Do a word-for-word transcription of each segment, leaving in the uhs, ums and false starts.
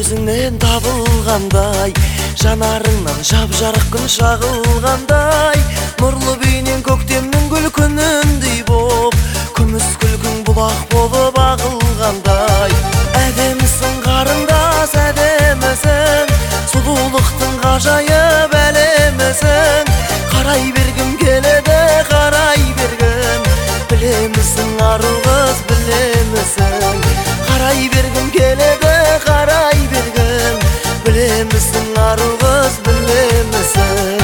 көзіңнен табылғандай, жанарыңнан жап-жарық күн шағылғандай, нұрлы бейнең көктемнің гүл күніндей боп, күміс күлкің бұлақ болып ағылғандай. Әдемісің қарындас, әдемісің, сұлулықтың ғажайып әлемісің. Қарай бергім келеді, қарай бергім, білемісің ару қыз, білемісің. Қарай бергім келеді, қарай бергім, білемісің ару қыз, білемісің.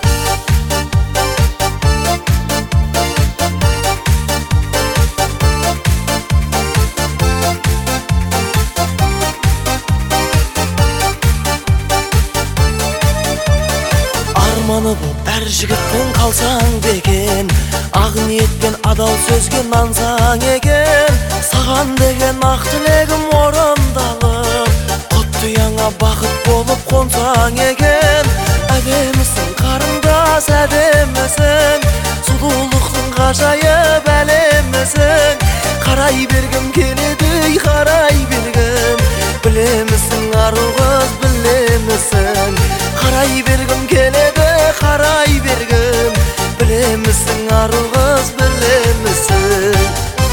Арманы боп әр жігіттің қалсаң бекен, ақ ниетпен адал сөзге нансаң екен. Саған деген ақ тілегім орындалып, құтты яңа бақыт болып қонсаң екен. Әдемісің қарындас, әдемісің, сұлулықтың ғажайып әлемісің. Қарай бергім келеді, қарай бергім, білемісің ару қыз, білемісің. Қарай бергім келеді, қарай бергім, білемісің ару қыз, білемісің.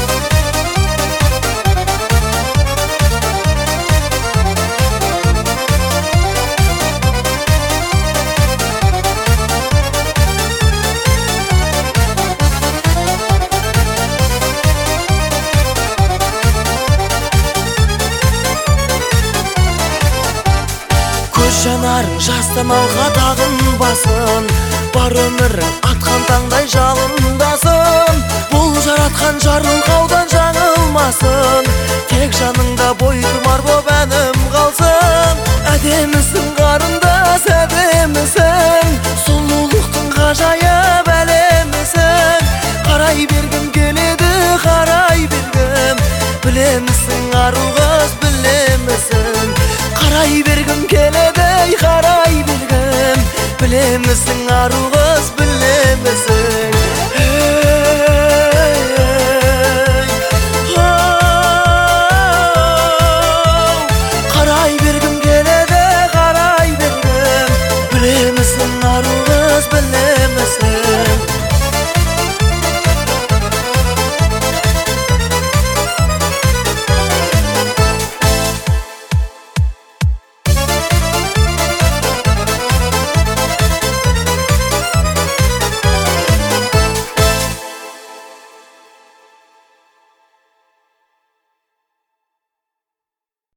Жанарың жастан алға тағынбасын, бар өмірің атқан таңдай жалындасын. Бұл жаратқан жарылқаудан жаңылмасын, тек жаныңда бой тұмар боп әнім қалсын. Әдемісің қарындас, әдемісің, сұлулықтың ғажайып әлемісің. Қарай бергім келеді, қарай бергім, білемісің ару қыз, білемісің. Қарай бергім келеді, қарай бергім, білемісің ару қыз, білемісің.